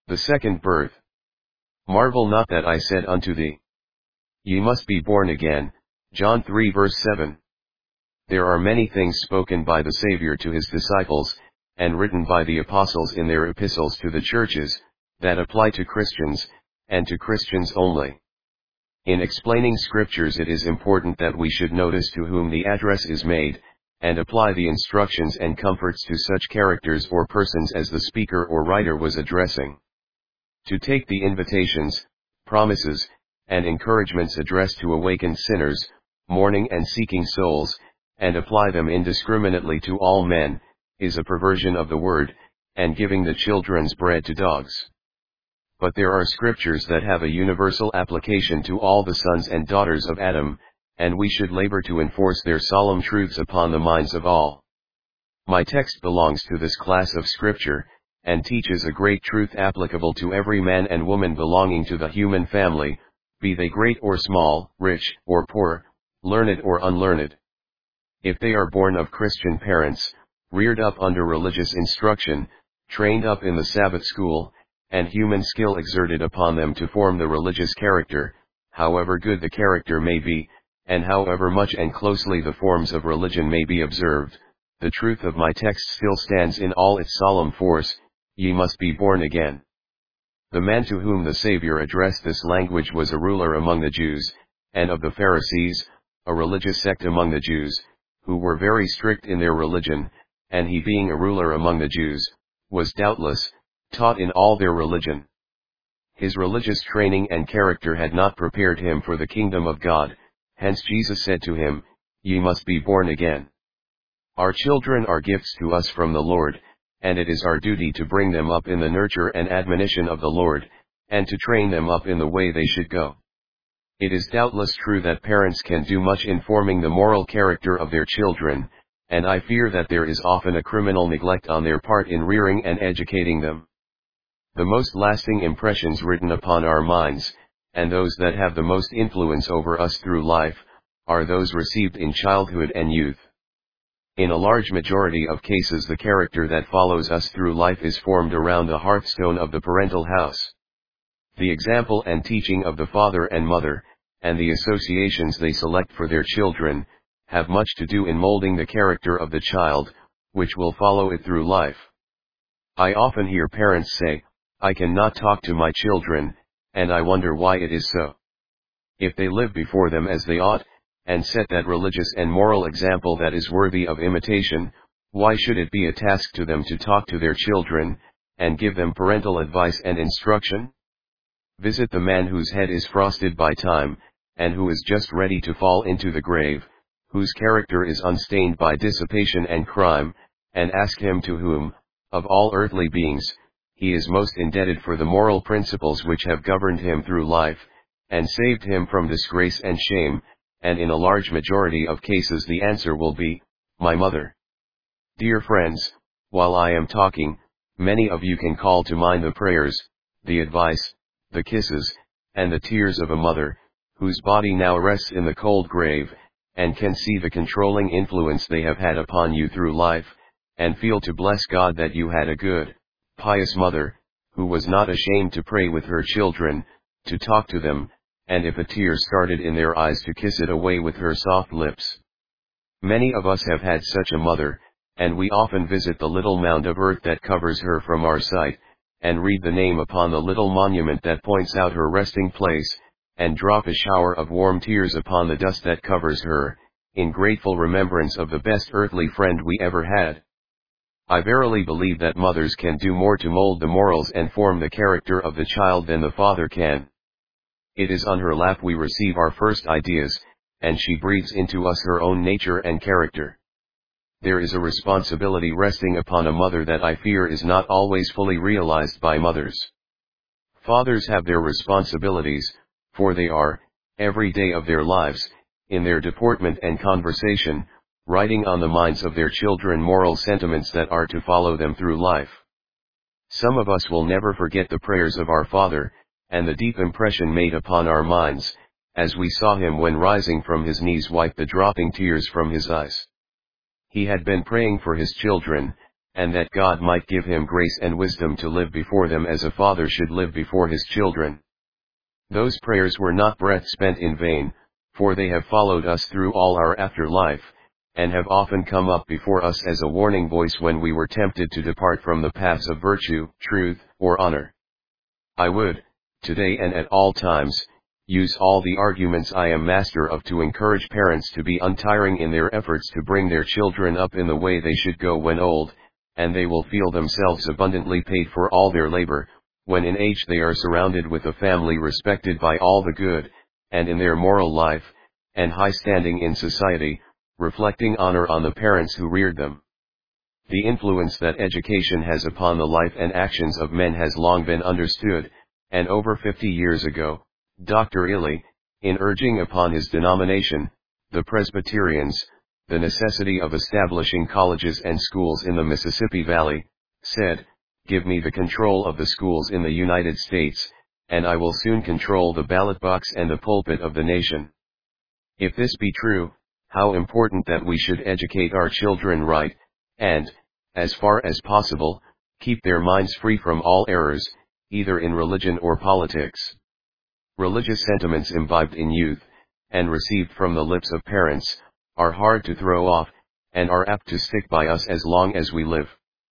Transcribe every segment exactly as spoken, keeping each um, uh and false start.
The second birth. Marvel not that I said unto thee, Ye must be born again. John three verse seven. There are many things spoken by the Savior to his disciples, and written by the apostles in their epistles to the churches, that apply to Christians, and to Christians only. In explaining scriptures, it is important that we should notice to whom the address is made, and apply the instructions and comforts to such characters or persons as the speaker or writer was addressing. To take the invitations, promises, and encouragements addressed to awakened sinners, mourning and seeking souls, and apply them indiscriminately to all men, is a perversion of the word, and giving the children's bread to dogs. But there are scriptures that have a universal application to all the sons and daughters of Adam, and we should labor to enforce their solemn truths upon the minds of all. My text belongs to this class of scripture, and teaches a great truth applicable to every man and woman belonging to the human family, be they great or small, rich or poor, learned or unlearned. If they are born of Christian parents, reared up under religious instruction, trained up in the Sabbath school, and human skill exerted upon them to form the religious character, however good the character may be, and however much and closely the forms of religion may be observed, the truth of my text still stands in all its solemn force: ye must be born again. The man to whom the Savior addressed this language was a ruler among the Jews, and of the Pharisees, a religious sect among the Jews, who were very strict in their religion, and he, being a ruler among the Jews, was doubtless taught in all their religion. His religious training and character had not prepared him for the kingdom of God, hence Jesus said to him, Ye must be born again. Our children are gifts to us from the Lord, and it is our duty to bring them up in the nurture and admonition of the Lord, and to train them up in the way they should go. It is doubtless true that parents can do much in forming the moral character of their children, and I fear that there is often a criminal neglect on their part in rearing and educating them. The most lasting impressions written upon our minds, and those that have the most influence over us through life, are those received in childhood and youth. In a large majority of cases, the character that follows us through life is formed around the hearthstone of the parental house. The example and teaching of the father and mother, and the associations they select for their children, have much to do in molding the character of the child, which will follow it through life. I often hear parents say, I cannot talk to my children, and I wonder why it is so. If they live before them as they ought, and set that religious and moral example that is worthy of imitation, why should it be a task to them to talk to their children, and give them parental advice and instruction? Visit the man whose head is frosted by time, and who is just ready to fall into the grave, whose character is unstained by dissipation and crime, and ask him to whom, of all earthly beings, he is most indebted for the moral principles which have governed him through life, and saved him from disgrace and shame, and in a large majority of cases the answer will be, my mother. Dear friends, while I am talking, many of you can call to mind the prayers, the advice, the kisses, and the tears of a mother, whose body now rests in the cold grave, and can see the controlling influence they have had upon you through life, and feel to bless God that you had a good, pious mother, who was not ashamed to pray with her children, to talk to them, and if a tear started in their eyes, to kiss it away with her soft lips. Many of us have had such a mother, and we often visit the little mound of earth that covers her from our sight, and read the name upon the little monument that points out her resting place, and drop a shower of warm tears upon the dust that covers her, in grateful remembrance of the best earthly friend we ever had. I verily believe that mothers can do more to mold the morals and form the character of the child than the father can. It is on her lap we receive our first ideas, and she breathes into us her own nature and character. There is a responsibility resting upon a mother that I fear is not always fully realized by mothers. Fathers have their responsibilities, for they are, every day of their lives, in their deportment and conversation, writing on the minds of their children moral sentiments that are to follow them through life. Some of us will never forget the prayers of our father, and the deep impression made upon our minds, as we saw him when rising from his knees wipe the dropping tears from his eyes. He had been praying for his children, and that God might give him grace and wisdom to live before them as a father should live before his children. Those prayers were not breath spent in vain, for they have followed us through all our afterlife, and have often come up before us as a warning voice when we were tempted to depart from the paths of virtue, truth, or honor. I would, today and at all times, use all the arguments I am master of to encourage parents to be untiring in their efforts to bring their children up in the way they should go when old, and they will feel themselves abundantly paid for all their labor, when in age they are surrounded with a family respected by all the good, and in their moral life, and high standing in society, reflecting honor on the parents who reared them. The influence that education has upon the life and actions of men has long been understood, and over fifty years ago, Doctor Ely, in urging upon his denomination, the Presbyterians, the necessity of establishing colleges and schools in the Mississippi Valley, said, "Give me the control of the schools in the United States, and I will soon control the ballot box and the pulpit of the nation." If this be true, how important that we should educate our children right, and, as far as possible, keep their minds free from all errors, either in religion or politics. Religious sentiments imbibed in youth, and received from the lips of parents, are hard to throw off, and are apt to stick by us as long as we live.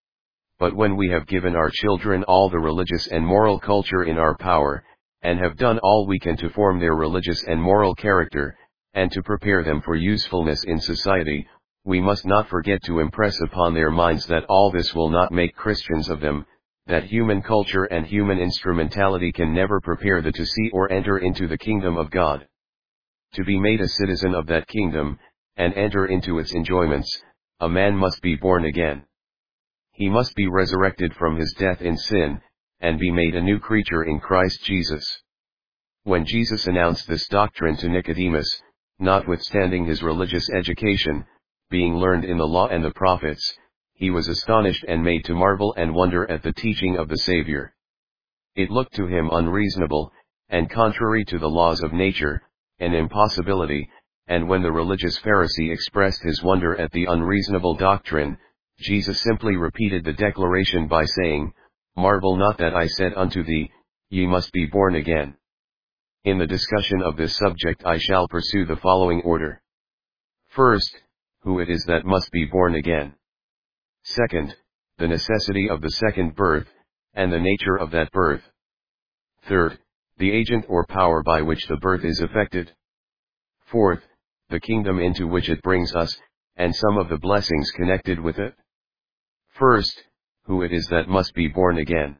But when we have given our children all the religious and moral culture in our power, and have done all we can to form their religious and moral character, and to prepare them for usefulness in society, we must not forget to impress upon their minds that all this will not make Christians of them, that human culture and human instrumentality can never prepare the to see or enter into the kingdom of God. To be made a citizen of that kingdom, and enter into its enjoyments, a man must be born again. He must be resurrected from his death in sin, and be made a new creature in Christ Jesus. When Jesus announced this doctrine to Nicodemus, notwithstanding his religious education, being learned in the law and the prophets, he was astonished and made to marvel and wonder at the teaching of the Savior. It looked to him unreasonable, and contrary to the laws of nature, an impossibility, and when the religious Pharisee expressed his wonder at the unreasonable doctrine, Jesus simply repeated the declaration by saying, "Marvel not that I said unto thee, ye must be born again." In the discussion of this subject I shall pursue the following order. First, who it is that must be born again. Second, the necessity of the second birth, and the nature of that birth. Third, the agent or power by which the birth is effected. Fourth, the kingdom into which it brings us, and some of the blessings connected with it. First, who it is that must be born again.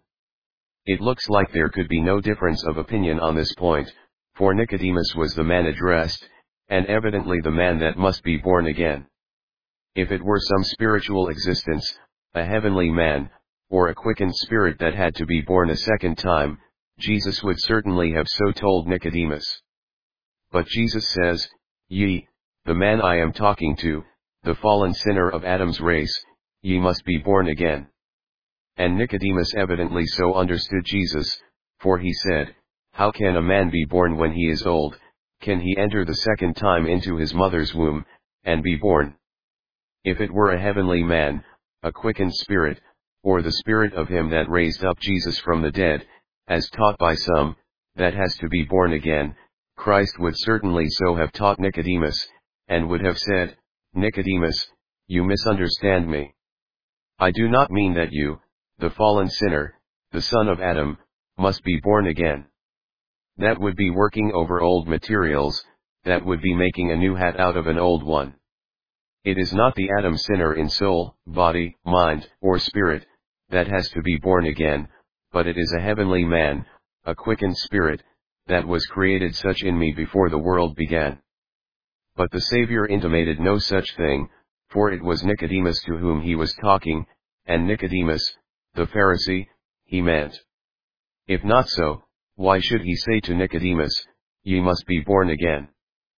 It looks like there could be no difference of opinion on this point, for Nicodemus was the man addressed, and evidently the man that must be born again. If it were some spiritual existence, a heavenly man, or a quickened spirit that had to be born a second time, Jesus would certainly have so told Nicodemus. But Jesus says, "Ye, the man I am talking to, the fallen sinner of Adam's race, ye must be born again." And Nicodemus evidently so understood Jesus, for he said, "How can a man be born when he is old? Can he enter the second time into his mother's womb, and be born?" If it were a heavenly man, a quickened spirit, or the spirit of him that raised up Jesus from the dead, as taught by some, that has to be born again, Christ would certainly so have taught Nicodemus, and would have said, "Nicodemus, you misunderstand me. I do not mean that you, the fallen sinner, the son of Adam, must be born again. That would be working over old materials, that would be making a new hat out of an old one. It is not the Adam sinner in soul, body, mind, or spirit, that has to be born again, but it is a heavenly man, a quickened spirit, that was created such in me before the world began." But the Savior intimated no such thing, for it was Nicodemus to whom he was talking, and Nicodemus, the Pharisee, he meant. If not so, why should he say to Nicodemus, "Ye must be born again"?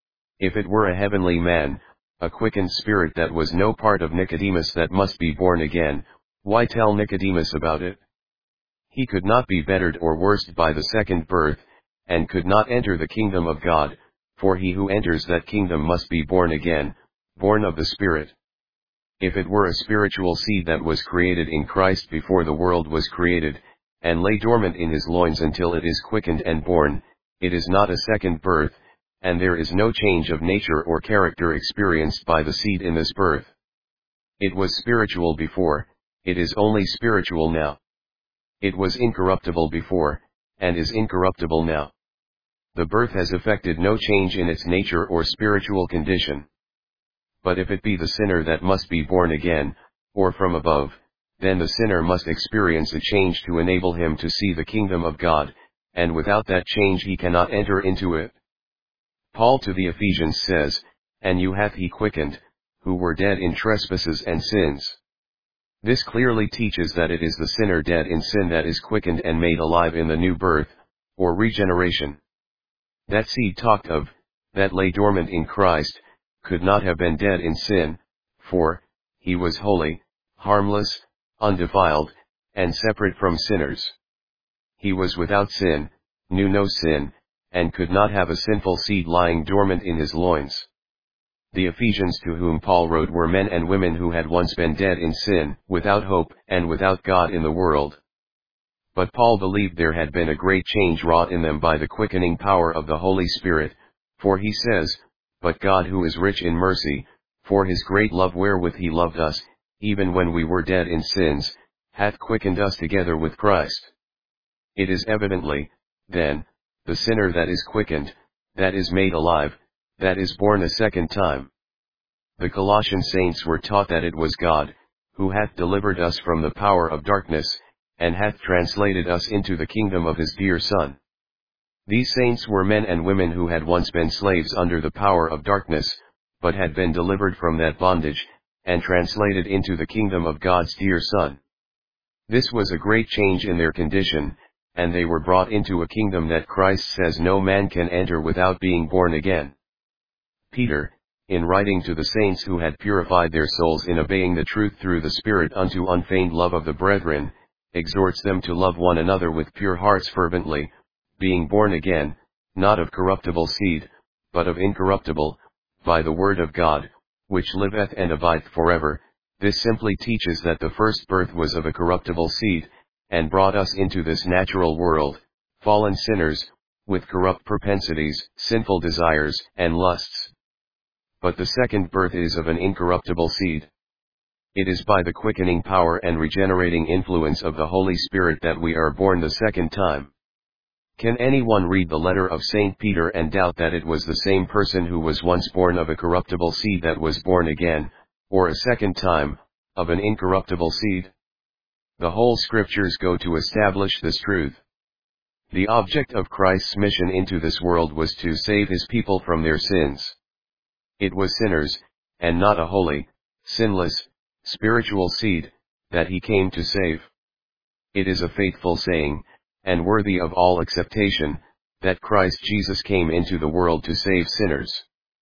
If it were a heavenly man, a quickened spirit that was no part of Nicodemus that must be born again, why tell Nicodemus about it? He could not be bettered or worsed by the second birth, and could not enter the kingdom of God, for he who enters that kingdom must be born again, born of the Spirit. If it were a spiritual seed that was created in Christ before the world was created, and lay dormant in his loins until it is quickened and born, it is not a second birth, and there is no change of nature or character experienced by the seed in this birth. It was spiritual before, it is only spiritual now. It was incorruptible before, and is incorruptible now. The birth has effected no change in its nature or spiritual condition. But if it be the sinner that must be born again, or from above, then the sinner must experience a change to enable him to see the kingdom of God, and without that change he cannot enter into it. Paul to the Ephesians says, "And you hath he quickened, who were dead in trespasses and sins." This clearly teaches that it is the sinner dead in sin that is quickened and made alive in the new birth, or regeneration. That seed talked of, that lay dormant in Christ, could not have been dead in sin, for, he was holy, harmless, undefiled, and separate from sinners. He was without sin, knew no sin, and could not have a sinful seed lying dormant in his loins. The Ephesians to whom Paul wrote were men and women who had once been dead in sin, without hope, and without God in the world. But Paul believed there had been a great change wrought in them by the quickening power of the Holy Spirit, for he says, "But God who is rich in mercy, for his great love wherewith he loved us, even when we were dead in sins, hath quickened us together with Christ." It is evidently, then, the sinner that is quickened, that is made alive, that is born a second time. The Colossian saints were taught that it was God, who hath delivered us from the power of darkness, and hath translated us into the kingdom of his dear Son. These saints were men and women who had once been slaves under the power of darkness, but had been delivered from that bondage, and translated into the kingdom of God's dear Son. This was a great change in their condition, and they were brought into a kingdom that Christ says no man can enter without being born again. Peter, in writing to the saints who had purified their souls in obeying the truth through the Spirit unto unfeigned love of the brethren, exhorts them to love one another with pure hearts fervently, being born again, not of corruptible seed, but of incorruptible, by the word of God, which liveth and abideth forever. This simply teaches that the first birth was of a corruptible seed, and brought us into this natural world, fallen sinners, with corrupt propensities, sinful desires, and lusts. But the second birth is of an incorruptible seed. It is by the quickening power and regenerating influence of the Holy Spirit that we are born the second time. Can anyone read the letter of Saint Peter and doubt that it was the same person who was once born of a corruptible seed that was born again, or a second time, of an incorruptible seed? The whole scriptures go to establish this truth. The object of Christ's mission into this world was to save his people from their sins. It was sinners, and not a holy, sinless, spiritual seed, that he came to save. It is a faithful saying, and worthy of all acceptation, that Christ Jesus came into the world to save sinners.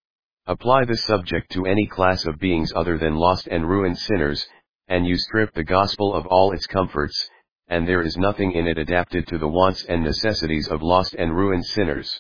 Apply this subject to any class of beings other than lost and ruined sinners, and you strip the gospel of all its comforts, and there is nothing in it adapted to the wants and necessities of lost and ruined sinners.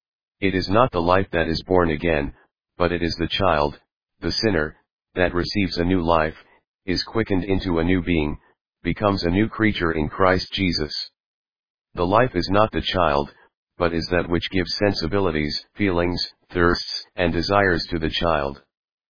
It is not the life that is born again, but it is the child, the sinner, that receives a new life, is quickened into a new being, becomes a new creature in Christ Jesus. The life is not the child, but is that which gives sensibilities, feelings, thirsts, and desires to the child.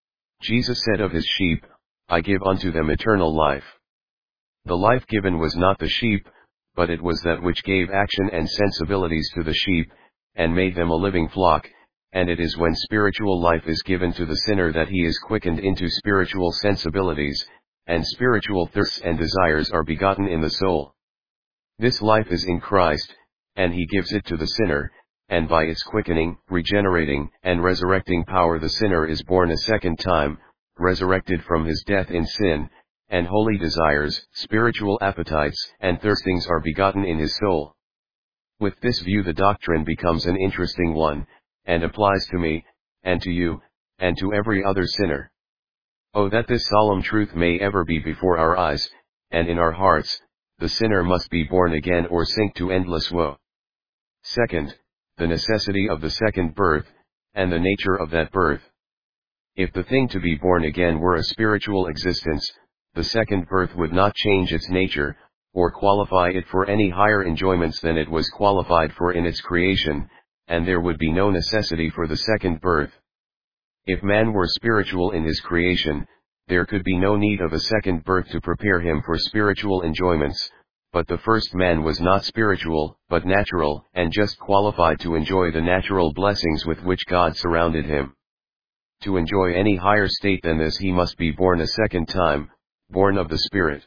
Jesus said of his sheep, "I give unto them eternal life." The life given was not the sheep, but it was that which gave action and sensibilities to the sheep, and made them a living flock, and it is when spiritual life is given to the sinner that he is quickened into spiritual sensibilities, and spiritual thirsts and desires are begotten in the soul. This life is in Christ, and he gives it to the sinner, and by its quickening, regenerating, and resurrecting power the sinner is born a second time, resurrected from his death in sin, and holy desires, spiritual appetites, and thirstings are begotten in his soul. With this view the doctrine becomes an interesting one, and applies to me, and to you, and to every other sinner. Oh, that this solemn truth may ever be before our eyes, and in our hearts. The sinner must be born again or sink to endless woe. Second, the necessity of the second birth, and the nature of that birth. If the thing to be born again were a spiritual existence, the second birth would not change its nature, or qualify it for any higher enjoyments than it was qualified for in its creation, and there would be no necessity for the second birth. If man were spiritual in his creation, there could be no need of a second birth to prepare him for spiritual enjoyments, but the first man was not spiritual, but natural, and just qualified to enjoy the natural blessings with which God surrounded him. To enjoy any higher state than this he must be born a second time, born of the Spirit.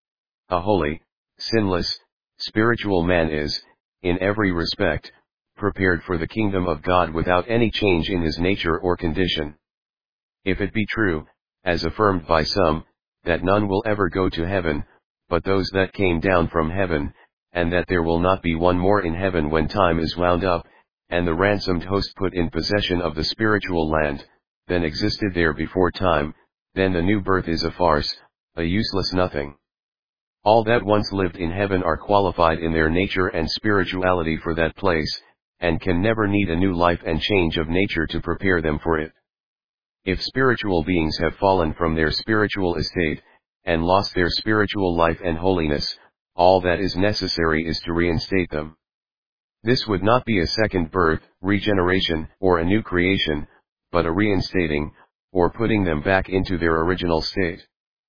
A holy, sinless, spiritual man is, in every respect, prepared for the kingdom of God without any change in his nature or condition. If it be true, as affirmed by some, that none will ever go to heaven, but those that came down from heaven, and that there will not be one more in heaven when time is wound up, and the ransomed host put in possession of the spiritual land, than existed there before time, then the new birth is a farce, a useless nothing. All that once lived in heaven are qualified in their nature and spirituality for that place, and can never need a new life and change of nature to prepare them for it. If spiritual beings have fallen from their spiritual estate, and lost their spiritual life and holiness, all that is necessary is to reinstate them. This would not be a second birth, regeneration, or a new creation, but a reinstating, or putting them back into their original state.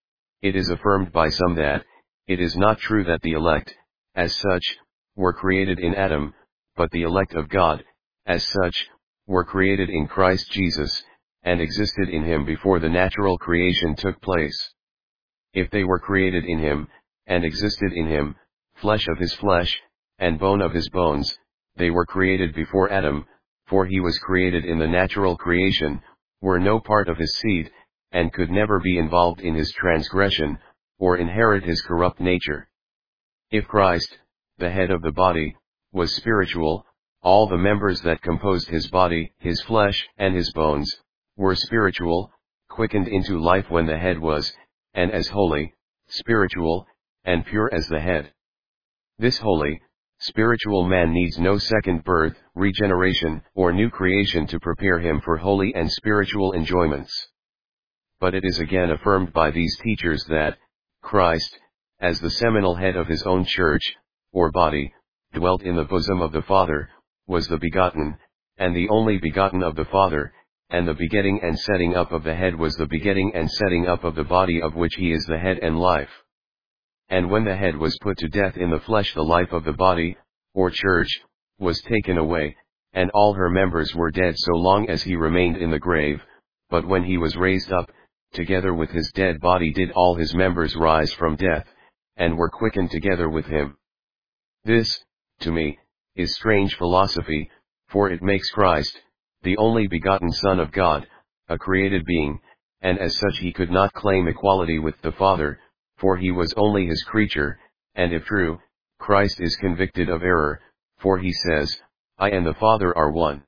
It is affirmed by some that, it is not true that the elect, as such, were created in Adam, but the elect of God, as such, were created in Christ Jesus, and existed in him before the natural creation took place. If they were created in him, and existed in him, flesh of his flesh, and bone of his bones, they were created before Adam, for he was created in the natural creation, were no part of his seed, and could never be involved in his transgression, or inherit his corrupt nature. If Christ, the head of the body, was spiritual, all the members that composed his body, his flesh, and his bones, were spiritual, quickened into life when the head was, and as holy, spiritual, and pure as the head. This holy, spiritual man needs no second birth, regeneration, or new creation to prepare him for holy and spiritual enjoyments. But it is again affirmed by these teachers that, Christ, as the seminal head of his own church, or body, dwelt in the bosom of the Father, was the begotten, and the only begotten of the Father, and the begetting and setting up of the head was the begetting and setting up of the body of which he is the head and life. And when the head was put to death in the flesh, the life of the body, or church, was taken away, and all her members were dead so long as he remained in the grave, but when he was raised up, together with his dead body did all his members rise from death, and were quickened together with him. This, to me, is strange philosophy, for it makes Christ, the only begotten Son of God, a created being, and as such he could not claim equality with the Father, for he was only his creature, and if true, Christ is convicted of error, for he says, I and the Father are one.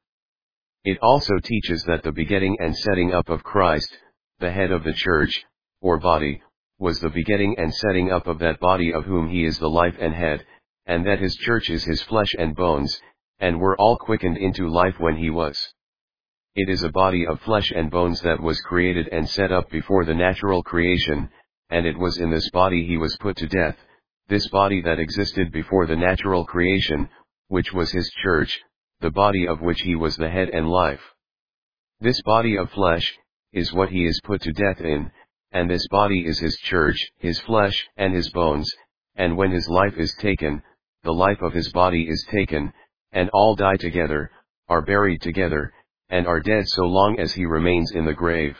It also teaches that the begetting and setting up of Christ, the head of the church, or body, was the begetting and setting up of that body of whom he is the life and head, and that his church is his flesh and bones, and were all quickened into life when he was. It is a body of flesh and bones that was created and set up before the natural creation, and it was in this body he was put to death, this body that existed before the natural creation, which was his church, the body of which he was the head and life. This body of flesh, is what he is put to death in, and this body is his church, his flesh, and his bones, and when his life is taken, the life of his body is taken, and all die together, are buried together, and are dead so long as he remains in the grave.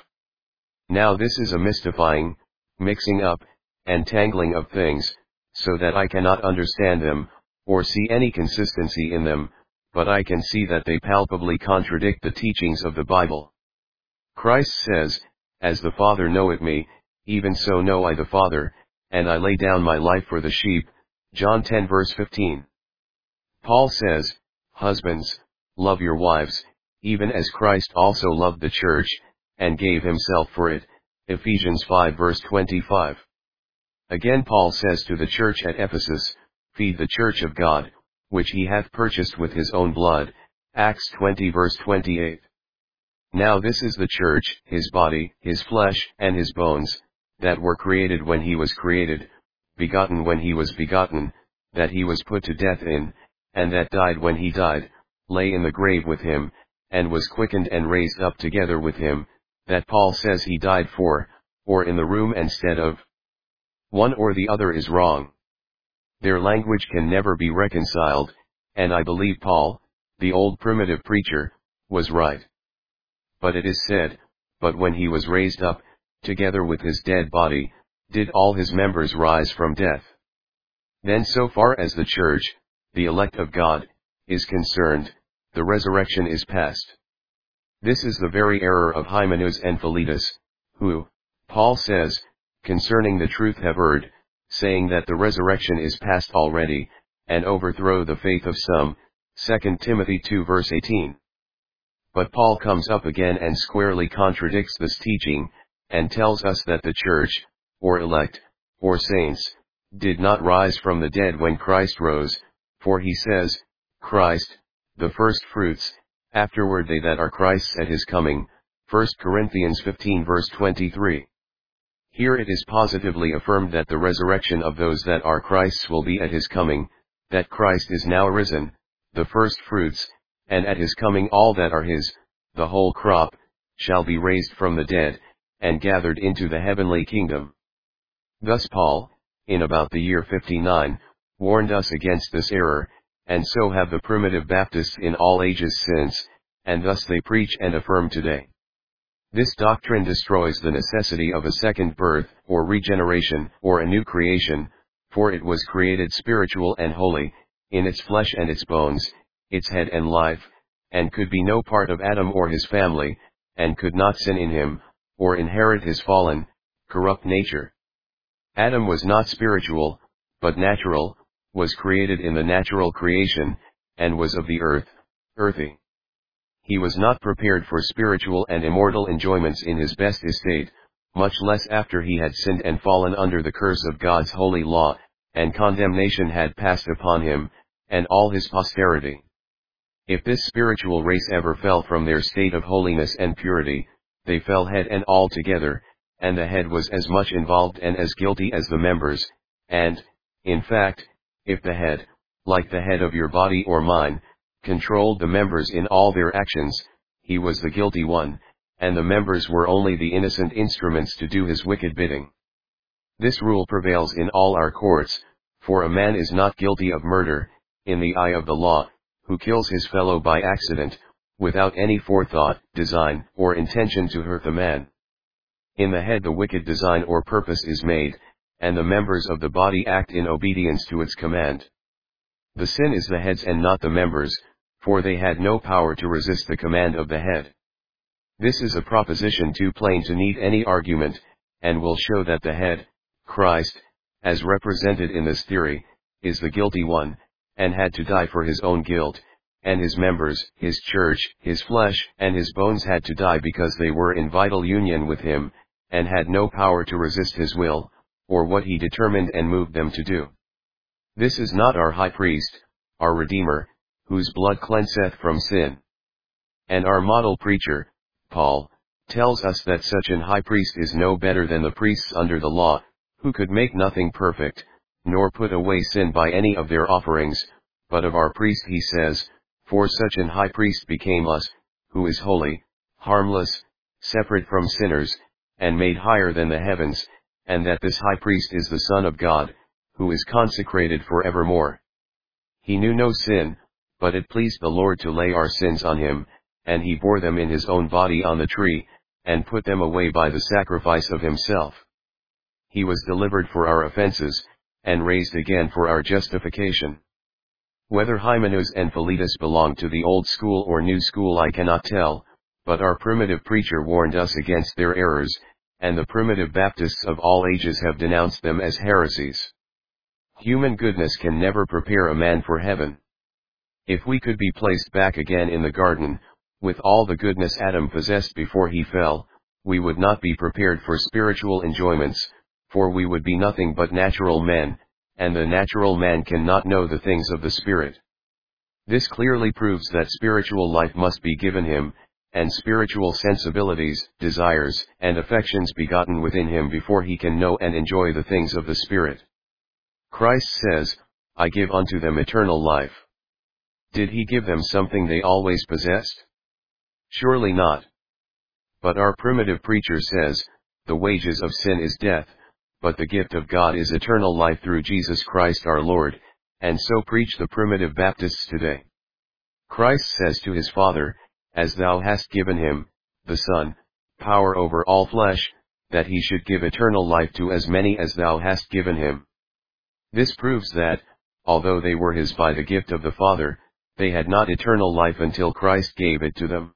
Now this is a mystifying, mixing up, and tangling of things, so that I cannot understand them, or see any consistency in them, but I can see that they palpably contradict the teachings of the Bible. Christ says, As the Father knoweth me, even so know I the Father, and I lay down my life for the sheep, John ten verse fifteen. Paul says, Husbands, love your wives, even as Christ also loved the church, and gave himself for it, Ephesians five verse twenty-five. Again Paul says to the church at Ephesus, Feed the church of God, which he hath purchased with his own blood, Acts twenty verse twenty-eight. Now this is the church, his body, his flesh, and his bones, that were created when he was created, begotten when he was begotten, that he was put to death in, and that died when he died, lay in the grave with him, and was quickened and raised up together with him, that Paul says he died for, or in the room instead of. One or the other is wrong. Their language can never be reconciled, and I believe Paul, the old primitive preacher, was right. But it is said, but when he was raised up, together with his dead body, did all his members rise from death. Then so far as the church, the elect of God, is concerned, the resurrection is past. This is the very error of Hymenaeus and Philetus, who, Paul says, concerning the truth have erred, saying that the resurrection is past already, and overthrow the faith of some, Second Timothy two verse eighteen. But Paul comes up again and squarely contradicts this teaching, and tells us that the church, or elect, or saints, did not rise from the dead when Christ rose, for he says, Christ, the first fruits, afterward they that are Christ's at his coming, First Corinthians fifteen verse twenty-three. Here it is positively affirmed that the resurrection of those that are Christ's will be at his coming, that Christ is now risen, the first fruits, and at his coming all that are his, the whole crop, shall be raised from the dead, and gathered into the heavenly kingdom. Thus Paul, in about the year fifty-nine, warned us against this error, and so have the primitive Baptists in all ages since, and thus they preach and affirm today. This doctrine destroys the necessity of a second birth, or regeneration, or a new creation, for it was created spiritual and holy, in its flesh and its bones, its head and life, and could be no part of Adam or his family, and could not sin in him, or inherit his fallen, corrupt nature. Adam was not spiritual, but natural, was created in the natural creation, and was of the earth, earthy. He was not prepared for spiritual and immortal enjoyments in his best estate, much less after he had sinned and fallen under the curse of God's holy law, and condemnation had passed upon him, and all his posterity. If this spiritual race ever fell from their state of holiness and purity, they fell head and all together, and the head was as much involved and as guilty as the members, and, in fact, if the head, like the head of your body or mine, controlled the members in all their actions, he was the guilty one, and the members were only the innocent instruments to do his wicked bidding. This rule prevails in all our courts, for a man is not guilty of murder, in the eye of the law, who kills his fellow by accident, without any forethought, design, or intention to hurt the man. In the head the wicked design or purpose is made, and the members of the body act in obedience to its command. The sin is the head's and not the members, for they had no power to resist the command of the head. This is a proposition too plain to need any argument, and will show that the head, Christ, as represented in this theory, is the guilty one, and had to die for his own guilt, and his members, his church, his flesh, and his bones had to die because they were in vital union with him, and had no power to resist his will, or what he determined and moved them to do. This is not our high priest, our Redeemer, whose blood cleanseth from sin. And our model preacher, Paul, tells us that such an high priest is no better than the priests under the law, who could make nothing perfect, nor put away sin by any of their offerings, but of our priest he says, for such an high priest became us, who is holy, harmless, separate from sinners, and made higher than the heavens, and that this high priest is the Son of God, who is consecrated for evermore. He knew no sin, but it pleased the Lord to lay our sins on him, and he bore them in his own body on the tree, and put them away by the sacrifice of himself. He was delivered for our offenses, and raised again for our justification. Whether Hymenaeus and Philetus belong to the old school or new school I cannot tell, but our primitive preacher warned us against their errors, and the primitive Baptists of all ages have denounced them as heresies. Human goodness can never prepare a man for heaven. If we could be placed back again in the garden, with all the goodness Adam possessed before he fell, we would not be prepared for spiritual enjoyments, for we would be nothing but natural men, and the natural man cannot know the things of the Spirit. This clearly proves that spiritual life must be given him, and spiritual sensibilities, desires, and affections begotten within him before he can know and enjoy the things of the Spirit. Christ says, "I give unto them eternal life." Did he give them something they always possessed? Surely not. But our primitive preacher says, "The wages of sin is death, but the gift of God is eternal life through Jesus Christ our Lord," and so preach the primitive Baptists today. Christ says to his Father, "As thou hast given him, the Son, power over all flesh, that he should give eternal life to as many as thou hast given him." This proves that, although they were his by the gift of the Father, they had not eternal life until Christ gave it to them.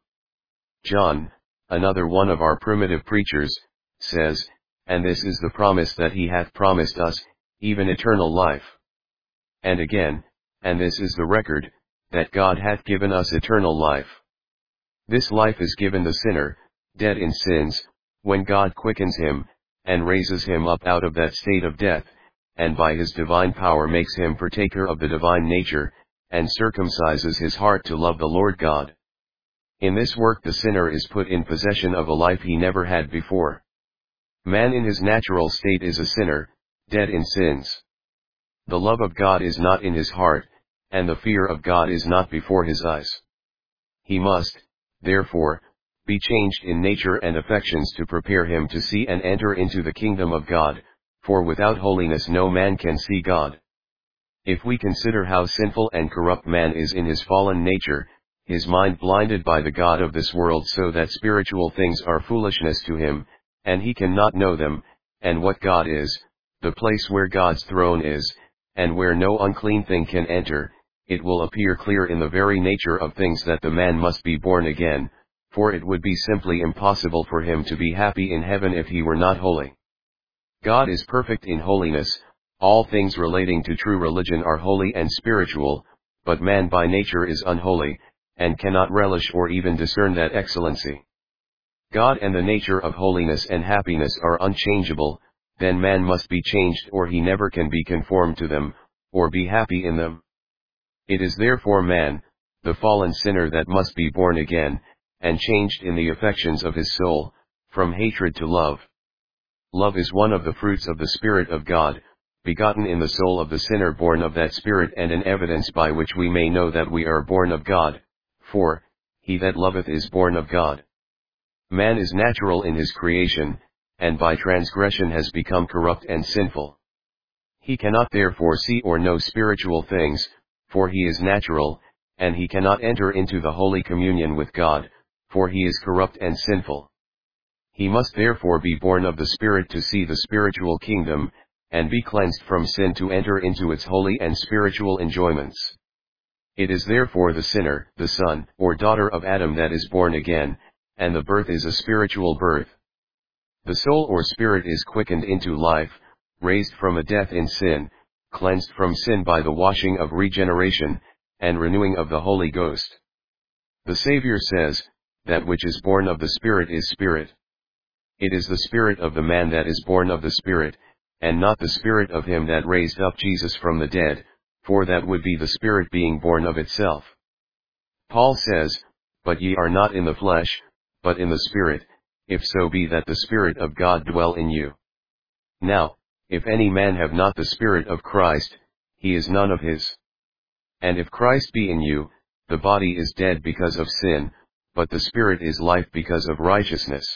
John, another one of our primitive preachers, says, "And this is the promise that he hath promised us, even eternal life." And again, "And this is the record, that God hath given us eternal life." This life is given the sinner, dead in sins, when God quickens him, and raises him up out of that state of death, and by his divine power makes him partaker of the divine nature, and circumcises his heart to love the Lord God. In this work the sinner is put in possession of a life he never had before. Man in his natural state is a sinner, dead in sins. The love of God is not in his heart, and the fear of God is not before his eyes. He must, therefore, be changed in nature and affections to prepare him to see and enter into the kingdom of God, for without holiness no man can see God. If we consider how sinful and corrupt man is in his fallen nature, his mind blinded by the God of this world so that spiritual things are foolishness to him, and he cannot know them, and what God is, the place where God's throne is, and where no unclean thing can enter, it will appear clear in the very nature of things that the man must be born again, for it would be simply impossible for him to be happy in heaven if he were not holy. God is perfect in holiness, all things relating to true religion are holy and spiritual, but man by nature is unholy, and cannot relish or even discern that excellency. God and the nature of holiness and happiness are unchangeable, then man must be changed or he never can be conformed to them, or be happy in them. It is therefore man, the fallen sinner that must be born again, and changed in the affections of his soul, from hatred to love. Love is one of the fruits of the Spirit of God, begotten in the soul of the sinner born of that Spirit and an evidence by which we may know that we are born of God, for, "He that loveth is born of God." Man is natural in his creation, and by transgression has become corrupt and sinful. He cannot therefore see or know spiritual things, for he is natural, and he cannot enter into the holy communion with God, for he is corrupt and sinful. He must therefore be born of the Spirit to see the spiritual kingdom, and be cleansed from sin to enter into its holy and spiritual enjoyments. It is therefore the sinner, the son or daughter of Adam that is born again, and the birth is a spiritual birth. The soul or spirit is quickened into life, raised from a death in sin, cleansed from sin by the washing of regeneration, and renewing of the Holy Ghost. The Savior says, "That which is born of the Spirit is spirit." It is the spirit of the man that is born of the Spirit, and not the spirit of him that raised up Jesus from the dead, for that would be the spirit being born of itself. Paul says, "But ye are not in the flesh, but in the Spirit, if so be that the Spirit of God dwell in you." Now, if any man have not the Spirit of Christ, he is none of his. And if Christ be in you, the body is dead because of sin, but the Spirit is life because of righteousness.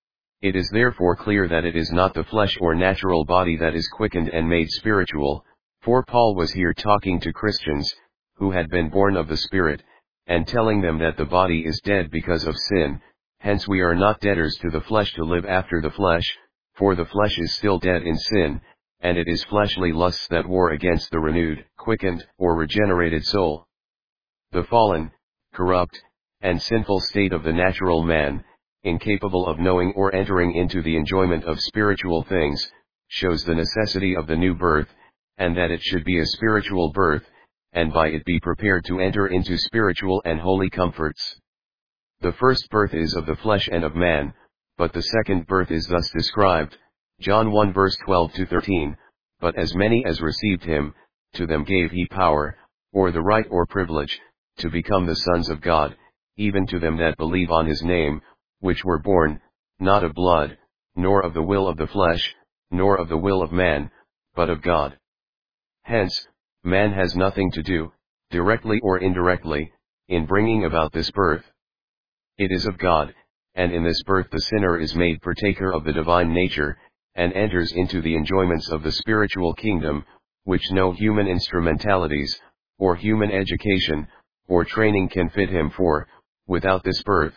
It is therefore clear that it is not the flesh or natural body that is quickened and made spiritual, for Paul was here talking to Christians, who had been born of the Spirit, and telling them that the body is dead because of sin. Hence we are not debtors to the flesh to live after the flesh, for the flesh is still dead in sin, and it is fleshly lusts that war against the renewed, quickened, or regenerated soul. The fallen, corrupt, and sinful state of the natural man, incapable of knowing or entering into the enjoyment of spiritual things, shows the necessity of the new birth, and that it should be a spiritual birth, and by it be prepared to enter into spiritual and holy comforts. The first birth is of the flesh and of man, but the second birth is thus described, John one verse twelve to thirteen, "But as many as received him, to them gave he power, or the right or privilege, to become the sons of God, even to them that believe on his name, which were born, not of blood, nor of the will of the flesh, nor of the will of man, but of God. Hence, man has nothing to do, directly or indirectly, in bringing about this birth. It is of God, and in this birth the sinner is made partaker of the divine nature, and enters into the enjoyments of the spiritual kingdom, which no human instrumentalities, or human education, or training can fit him for, without this birth.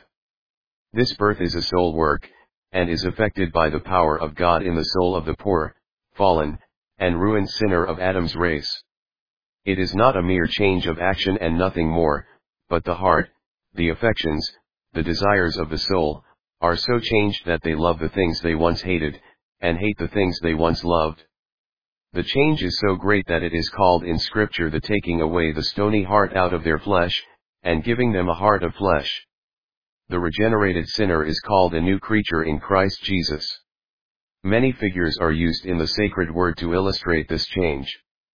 This birth is a soul work, and is effected by the power of God in the soul of the poor, fallen, and ruined sinner of Adam's race. It is not a mere change of action and nothing more, but the heart, the affections, the desires of the soul, are so changed that they love the things they once hated, and hate the things they once loved. The change is so great that it is called in Scripture the taking away the stony heart out of their flesh, and giving them a heart of flesh. The regenerated sinner is called a new creature in Christ Jesus. Many figures are used in the sacred word to illustrate this change.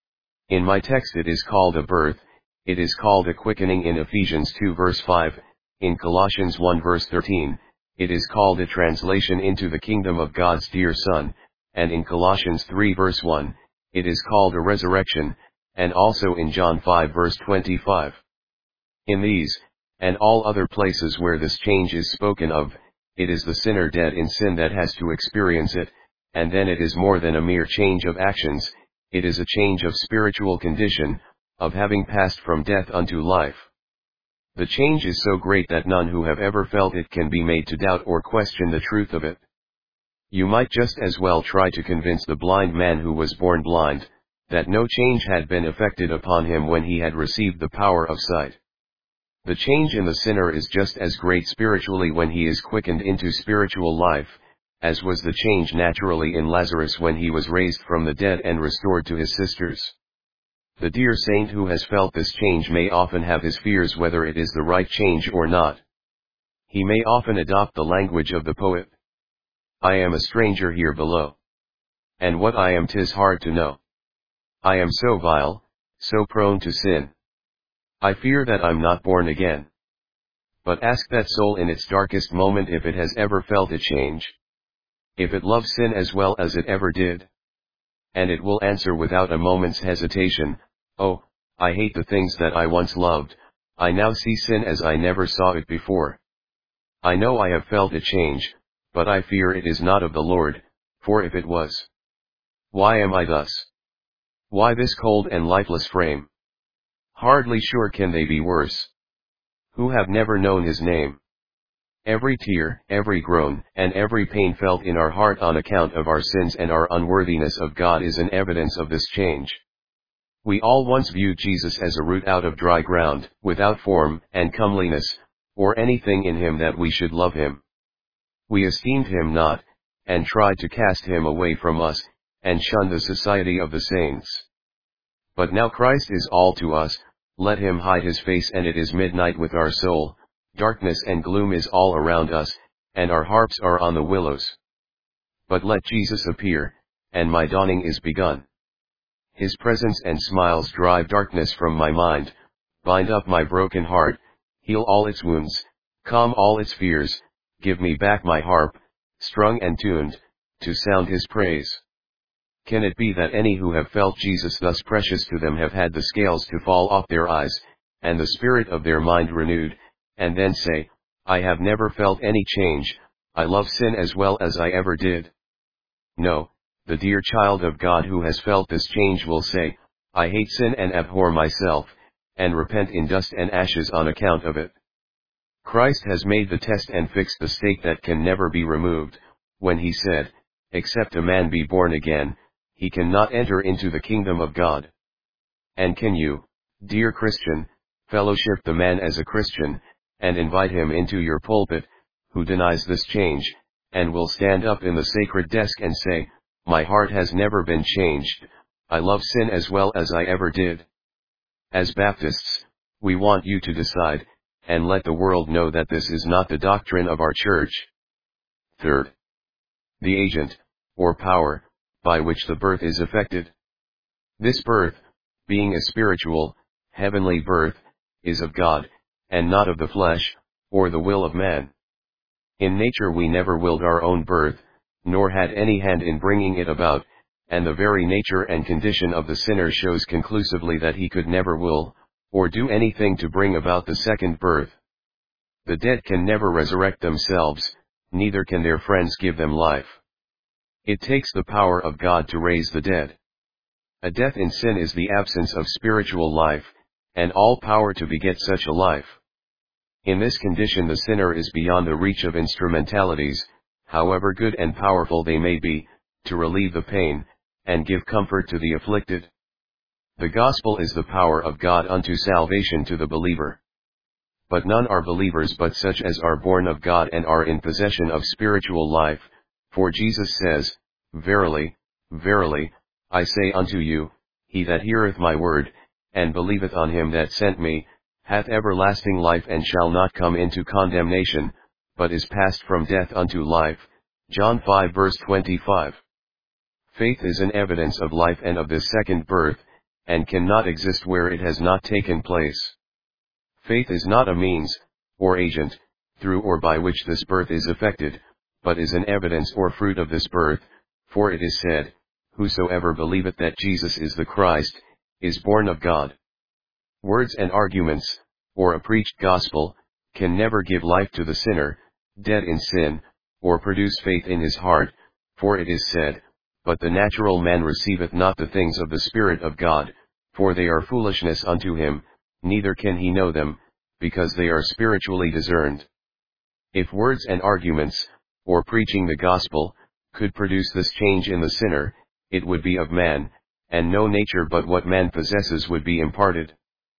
In my text it is called a birth, it is called a quickening in Ephesians two verse five, in Colossians one verse thirteen, it is called a translation into the kingdom of God's dear Son, and in Colossians three verse one, it is called a resurrection, and also in John five verse twenty-five. In these, and all other places where this change is spoken of, it is the sinner dead in sin that has to experience it, and then it is more than a mere change of actions, it is a change of spiritual condition, of having passed from death unto life. The change is so great that none who have ever felt it can be made to doubt or question the truth of it. You might just as well try to convince the blind man who was born blind, that no change had been effected upon him when he had received the power of sight. The change in the sinner is just as great spiritually when he is quickened into spiritual life, as was the change naturally in Lazarus when he was raised from the dead and restored to his sisters. The dear saint who has felt this change may often have his fears whether it is the right change or not. He may often adopt the language of the poet. I am a stranger here below. And what I am 'tis hard to know. I am so vile, so prone to sin. I fear that I'm not born again. But ask that soul in its darkest moment if it has ever felt a change. If it loves sin as well as it ever did. And it will answer without a moment's hesitation, oh, I hate the things that I once loved, I now see sin as I never saw it before. I know I have felt a change, but I fear it is not of the Lord, for if it was, why am I thus? Why this cold and lifeless frame? Hardly sure can they be worse, who have never known his name. Every tear, every groan, and every pain felt in our heart on account of our sins and our unworthiness of God is an evidence of this change. We all once viewed Jesus as a root out of dry ground, without form and comeliness, or anything in him that we should love him. We esteemed him not, and tried to cast him away from us, and shunned the society of the saints. But now Christ is all to us, let him hide his face and it is midnight with our soul, darkness and gloom is all around us, and our harps are on the willows. But let Jesus appear, and my dawning is begun. His presence and smiles drive darkness from my mind, bind up my broken heart, heal all its wounds, calm all its fears, give me back my harp, strung and tuned, to sound his praise. Can it be that any who have felt Jesus thus precious to them have had the scales to fall off their eyes, and the spirit of their mind renewed, and then say, I have never felt any change, I love sin as well as I ever did? No, the dear child of God who has felt this change will say, I hate sin and abhor myself, and repent in dust and ashes on account of it. Christ has made the test and fixed the stake that can never be removed, when he said, except a man be born again, he cannot enter into the kingdom of God. And can you, dear Christian, fellowship the man as a Christian, and invite him into your pulpit, who denies this change, and will stand up in the sacred desk and say, my heart has never been changed, I love sin as well as I ever did? As Baptists, we want you to decide, and let the world know that this is not the doctrine of our church. Third, the agent, or power, by which the birth is effected. This birth, being a spiritual, heavenly birth, is of God, and not of the flesh, or the will of man. In nature we never willed our own birth, nor had any hand in bringing it about, and the very nature and condition of the sinner shows conclusively that he could never will, or do anything to bring about the second birth. The dead can never resurrect themselves, neither can their friends give them life. It takes the power of God to raise the dead. A death in sin is the absence of spiritual life, and all power to beget such a life. In this condition the sinner is beyond the reach of instrumentalities, however good and powerful they may be, to relieve the pain, and give comfort to the afflicted. The gospel is the power of God unto salvation to the believer. But none are believers but such as are born of God and are in possession of spiritual life, for Jesus says, Verily, verily, I say unto you, he that heareth my word, and believeth on him that sent me, hath everlasting life and shall not come into condemnation, but is passed from death unto life. John five verse twenty-five. Faith is an evidence of life and of this second birth, and cannot exist where it has not taken place. Faith is not a means, or agent, through or by which this birth is effected, but is an evidence or fruit of this birth, for it is said, Whosoever believeth that Jesus is the Christ, is born of God. Words and arguments, or a preached gospel, can never give life to the sinner, dead in sin, or produce faith in his heart, for it is said, But the natural man receiveth not the things of the Spirit of God, for they are foolishness unto him, neither can he know them, because they are spiritually discerned. If words and arguments, or preaching the gospel, could produce this change in the sinner, it would be of man, and no nature but what man possesses would be imparted.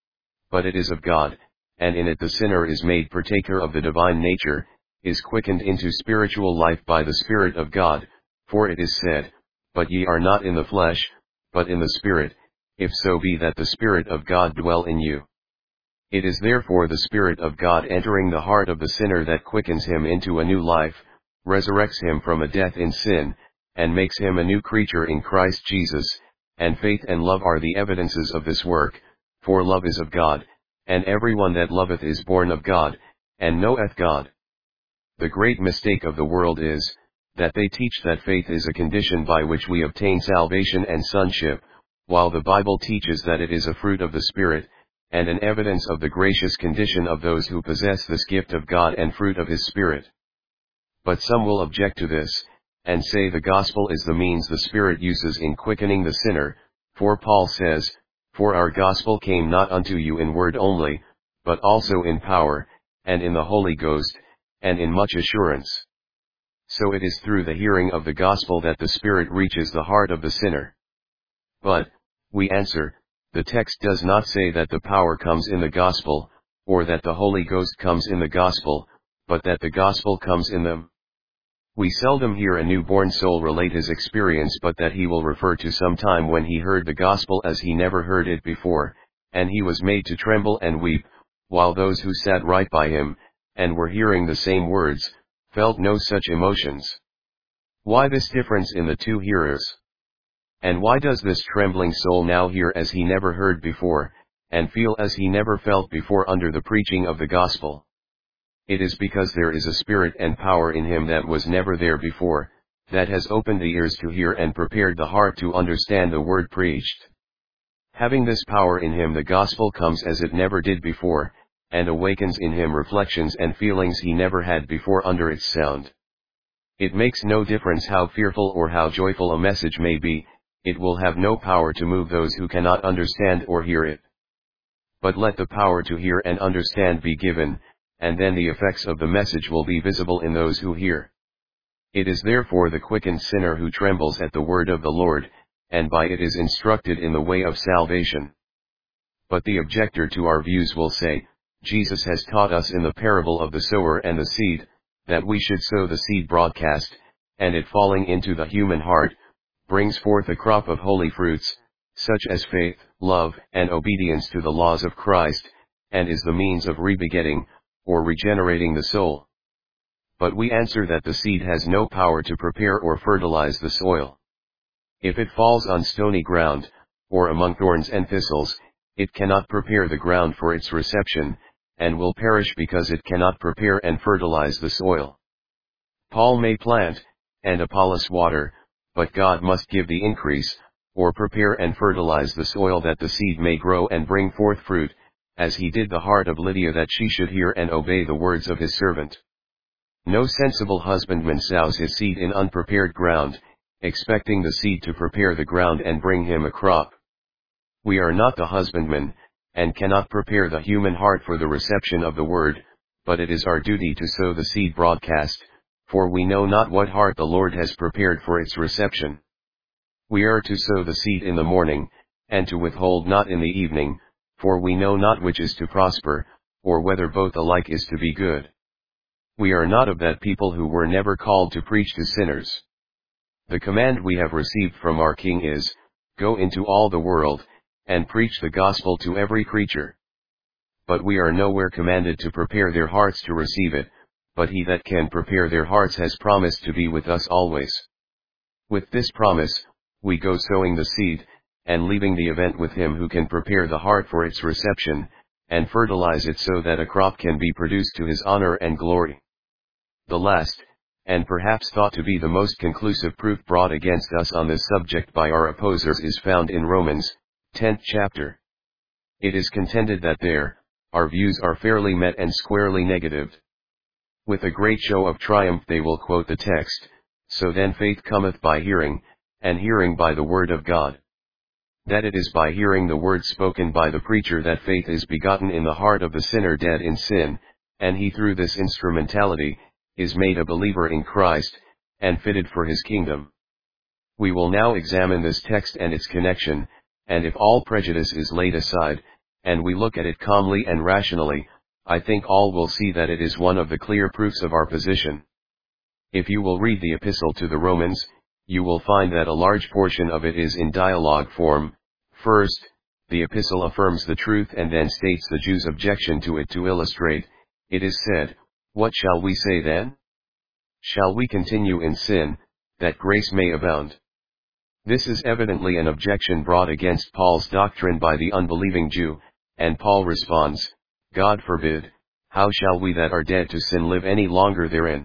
But it is of God, and in it the sinner is made partaker of the divine nature, is quickened into spiritual life by the Spirit of God, for it is said, But ye are not in the flesh, but in the Spirit, if so be that the Spirit of God dwell in you. It is therefore the Spirit of God entering the heart of the sinner that quickens him into a new life, resurrects him from a death in sin, and makes him a new creature in Christ Jesus, and faith and love are the evidences of this work, for love is of God, and every one that loveth is born of God, and knoweth God. The great mistake of the world is, that they teach that faith is a condition by which we obtain salvation and sonship, while the Bible teaches that it is a fruit of the Spirit, and an evidence of the gracious condition of those who possess this gift of God and fruit of His Spirit. But some will object to this, and say the gospel is the means the Spirit uses in quickening the sinner, for Paul says, For our gospel came not unto you in word only, but also in power, and in the Holy Ghost, and in much assurance. So it is through the hearing of the gospel that the Spirit reaches the heart of the sinner. But, we answer, the text does not say that the power comes in the gospel, or that the Holy Ghost comes in the gospel, but that the gospel comes in them. We seldom hear a newborn soul relate his experience, but that he will refer to some time when he heard the gospel as he never heard it before, and he was made to tremble and weep, while those who sat right by him, and were hearing the same words, felt no such emotions. Why this difference in the two hearers? And why does this trembling soul now hear as he never heard before, and feel as he never felt before under the preaching of the gospel? It is because there is a spirit and power in him that was never there before, that has opened the ears to hear and prepared the heart to understand the word preached. Having this power in him, the gospel comes as it never did before, and awakens in him reflections and feelings he never had before under its sound. It makes no difference how fearful or how joyful a message may be, it will have no power to move those who cannot understand or hear it. But let the power to hear and understand be given, and then the effects of the message will be visible in those who hear. It is therefore the quickened sinner who trembles at the word of the Lord, and by it is instructed in the way of salvation. But the objector to our views will say, Jesus has taught us in the parable of the sower and the seed, that we should sow the seed broadcast, and it falling into the human heart, brings forth a crop of holy fruits, such as faith, love, and obedience to the laws of Christ, and is the means of rebegetting, or regenerating the soul. But we answer that the seed has no power to prepare or fertilize the soil. If it falls on stony ground, or among thorns and thistles, it cannot prepare the ground for its reception, and will perish because it cannot prepare and fertilize the soil. Paul may plant, and Apollos water, but God must give the increase, or prepare and fertilize the soil that the seed may grow and bring forth fruit, as he did the heart of Lydia that she should hear and obey the words of his servant. No sensible husbandman sows his seed in unprepared ground, expecting the seed to prepare the ground and bring him a crop. We are not the husbandman, and cannot prepare the human heart for the reception of the word, but it is our duty to sow the seed broadcast, for we know not what heart the Lord has prepared for its reception. We are to sow the seed in the morning, and to withhold not in the evening, for we know not which is to prosper, or whether both alike is to be good. We are not of that people who were never called to preach to sinners. The command we have received from our King is, Go into all the world, and preach the gospel to every creature. But we are nowhere commanded to prepare their hearts to receive it, but he that can prepare their hearts has promised to be with us always. With this promise, we go sowing the seed, and leaving the event with him who can prepare the heart for its reception, and fertilize it so that a crop can be produced to his honor and glory. The last, and perhaps thought to be the most conclusive proof brought against us on this subject by our opposers is found in Romans, tenth chapter. It is contended that there, our views are fairly met and squarely negatived. With a great show of triumph they will quote the text, So then faith cometh by hearing, and hearing by the word of God. That it is by hearing the word spoken by the preacher that faith is begotten in the heart of the sinner dead in sin, and he through this instrumentality, is made a believer in Christ, and fitted for his kingdom. We will now examine this text and its connection, and if all prejudice is laid aside, and we look at it calmly and rationally, I think all will see that it is one of the clear proofs of our position. If you will read the epistle to the Romans, you will find that a large portion of it is in dialogue form. First, the epistle affirms the truth and then states the Jews' objection to it to illustrate. It is said, What shall we say then? Shall we continue in sin, that grace may abound? This is evidently an objection brought against Paul's doctrine by the unbelieving Jew, and Paul responds, God forbid, how shall we that are dead to sin live any longer therein?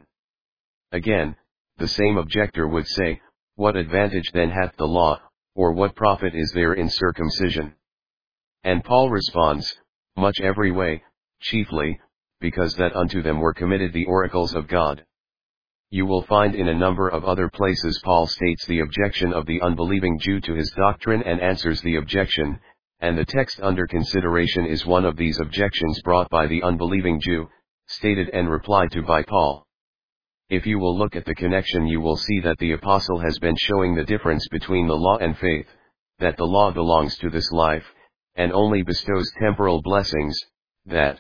Again, the same objector would say, What advantage then hath the law, or what profit is there in circumcision? And Paul responds, Much every way, chiefly, because that unto them were committed the oracles of God. You will find in a number of other places Paul states the objection of the unbelieving Jew to his doctrine and answers the objection, and the text under consideration is one of these objections brought by the unbelieving Jew, stated and replied to by Paul. If you will look at the connection you will see that the apostle has been showing the difference between the law and faith, that the law belongs to this life, and only bestows temporal blessings, that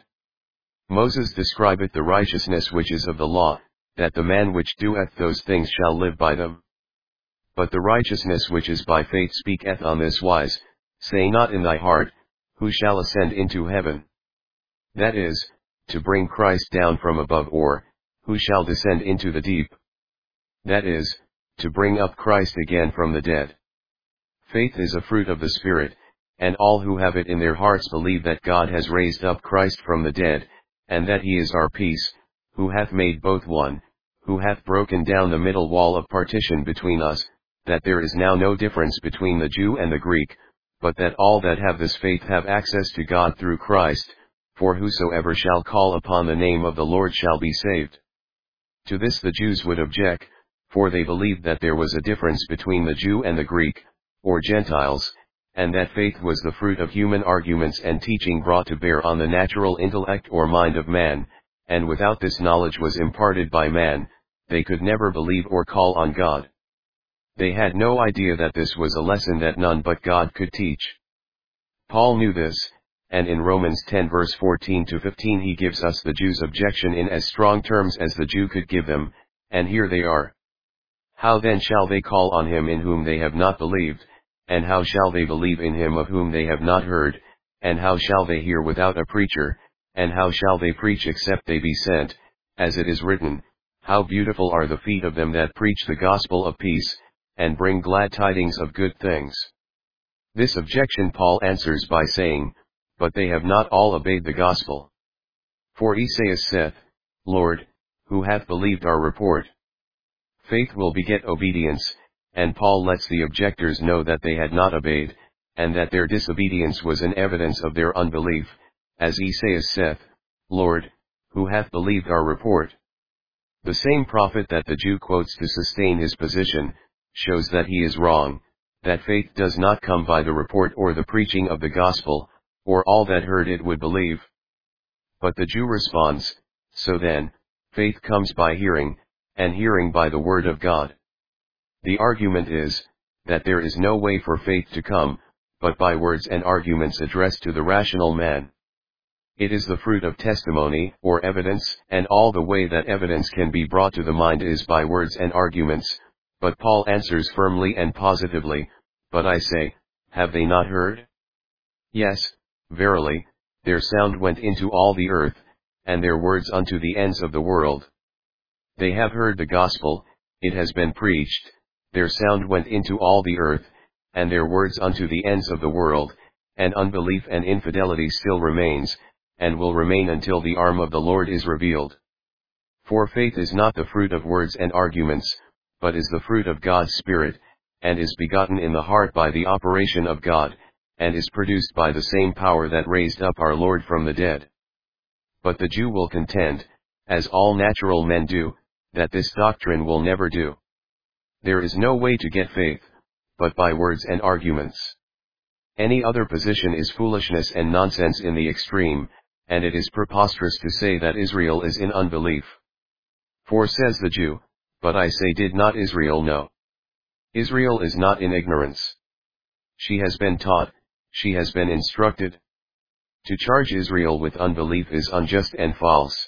Moses describeth the righteousness which is of the law, that the man which doeth those things shall live by them. But the righteousness which is by faith speaketh on this wise, Say not in thy heart, Who shall ascend into heaven? That is, to bring Christ down from above, or, Who shall descend into the deep? That is, to bring up Christ again from the dead. Faith is a fruit of the Spirit, and all who have it in their hearts believe that God has raised up Christ from the dead, and that he is our peace, who hath made both one, who hath broken down the middle wall of partition between us, that there is now no difference between the Jew and the Greek, but that all that have this faith have access to God through Christ, for whosoever shall call upon the name of the Lord shall be saved. To this the Jews would object, for they believed that there was a difference between the Jew and the Greek, or Gentiles, and that faith was the fruit of human arguments and teaching brought to bear on the natural intellect or mind of man, and without this knowledge was imparted by man, they could never believe or call on God. They had no idea that this was a lesson that none but God could teach. Paul knew this, and in Romans ten verse fourteen to fifteen he gives us the Jew's objection in as strong terms as the Jew could give them, and here they are. How then shall they call on him in whom they have not believed, and how shall they believe in him of whom they have not heard, and how shall they hear without a preacher, and how shall they preach except they be sent, as it is written, How beautiful are the feet of them that preach the gospel of peace, and bring glad tidings of good things. This objection Paul answers by saying, But they have not all obeyed the gospel. For Esaias saith, Lord, who hath believed our report? Faith will beget obedience, and Paul lets the objectors know that they had not obeyed, and that their disobedience was an evidence of their unbelief, as Esaias saith, Lord, who hath believed our report? The same prophet that the Jew quotes to sustain his position, shows that he is wrong, that faith does not come by the report or the preaching of the gospel, or all that heard it would believe. But the Jew responds, so then, faith comes by hearing, and hearing by the word of God. The argument is, that there is no way for faith to come, but by words and arguments addressed to the rational man. It is the fruit of testimony, or evidence, and all the way that evidence can be brought to the mind is by words and arguments, but Paul answers firmly and positively, but I say, have they not heard? Yes, verily, their sound went into all the earth, and their words unto the ends of the world. They have heard the gospel, it has been preached, their sound went into all the earth, and their words unto the ends of the world, and unbelief and infidelity still remains, and will remain until the arm of the Lord is revealed. For faith is not the fruit of words and arguments, but is the fruit of God's Spirit, and is begotten in the heart by the operation of God, and is produced by the same power that raised up our Lord from the dead. But the Jew will contend, as all natural men do, that this doctrine will never do. There is no way to get faith, but by words and arguments. Any other position is foolishness and nonsense in the extreme, and it is preposterous to say that Israel is in unbelief. For says the Jew, but I say did not Israel know? Israel is not in ignorance. She has been taught, she has been instructed. To charge Israel with unbelief is unjust and false.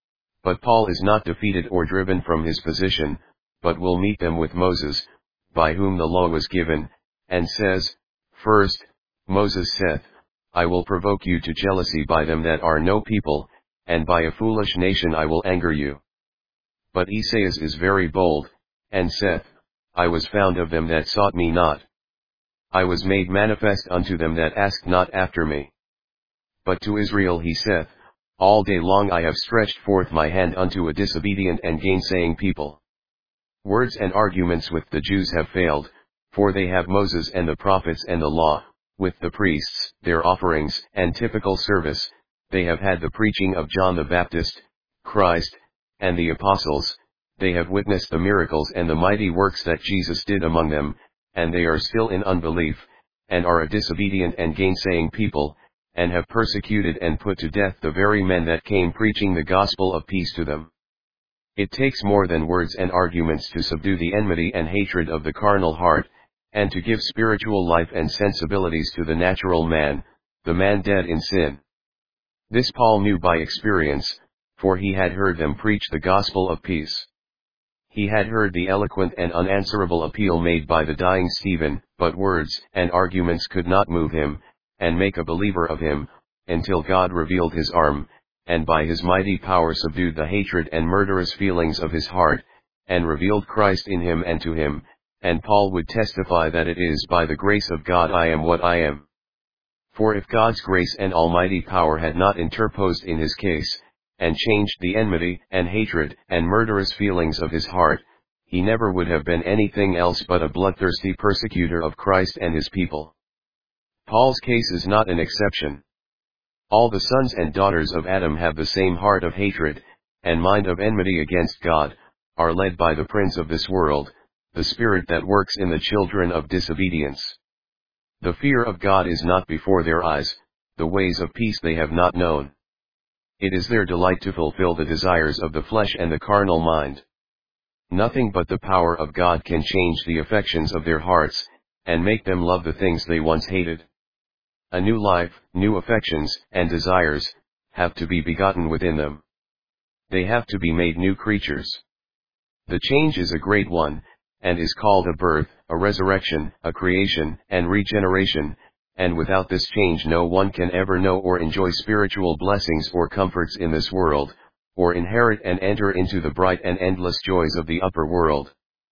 But Paul is not defeated or driven from his position, but will meet them with Moses, by whom the law was given, and says, First, Moses saith, I will provoke you to jealousy by them that are no people, and by a foolish nation I will anger you. But Esaias is very bold, and saith, I was found of them that sought me not. I was made manifest unto them that asked not after me. But to Israel he saith, All day long I have stretched forth my hand unto a disobedient and gainsaying people. Words and arguments with the Jews have failed, for they have Moses and the prophets and the law, with the priests, their offerings, and typical service, they have had the preaching of John the Baptist, Christ, and the apostles, they have witnessed the miracles and the mighty works that Jesus did among them, and they are still in unbelief, and are a disobedient and gainsaying people, and have persecuted and put to death the very men that came preaching the gospel of peace to them. It takes more than words and arguments to subdue the enmity and hatred of the carnal heart, and to give spiritual life and sensibilities to the natural man, the man dead in sin. This Paul knew by experience, for he had heard them preach the gospel of peace. He had heard the eloquent and unanswerable appeal made by the dying Stephen, but words and arguments could not move him, and make a believer of him, until God revealed his arm, and by his mighty power subdued the hatred and murderous feelings of his heart, and revealed Christ in him and to him, and Paul would testify that it is by the grace of God I am what I am. For if God's grace and almighty power had not interposed in his case, and changed the enmity and hatred and murderous feelings of his heart, he never would have been anything else but a bloodthirsty persecutor of Christ and his people. Paul's case is not an exception. All the sons and daughters of Adam have the same heart of hatred, and mind of enmity against God, are led by the prince of this world, the spirit that works in the children of disobedience. The fear of God is not before their eyes, the ways of peace they have not known. It is their delight to fulfill the desires of the flesh and the carnal mind. Nothing but the power of God can change the affections of their hearts, and make them love the things they once hated. A new life, new affections, and desires, have to be begotten within them. They have to be made new creatures. The change is a great one, and is called a birth, a resurrection, a creation, and regeneration, and without this change no one can ever know or enjoy spiritual blessings or comforts in this world, or inherit and enter into the bright and endless joys of the upper world.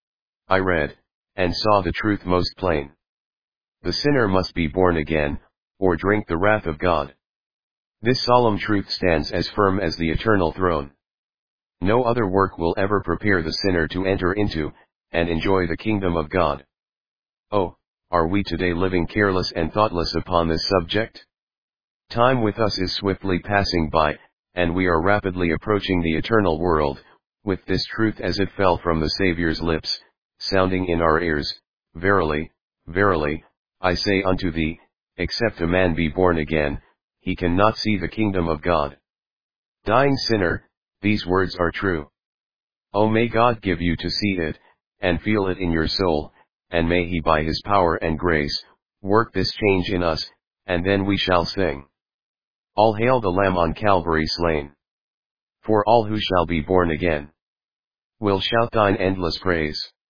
I read, and saw the truth most plain. The sinner must be born again, or drink the wrath of God. This solemn truth stands as firm as the eternal throne. No other work will ever prepare the sinner to enter into, and enjoy the kingdom of God. Oh, are we today living careless and thoughtless upon this subject? Time with us is swiftly passing by, and we are rapidly approaching the eternal world, with this truth as it fell from the Saviour's lips, sounding in our ears, Verily, verily, I say unto thee, except a man be born again, he cannot see the kingdom of God. Dying sinner, these words are true. Oh, may God give you to see it, and feel it in your soul, and may He by His power and grace, work this change in us, and then we shall sing. All hail the Lamb on Calvary slain. For all who shall be born again will shout thine endless praise.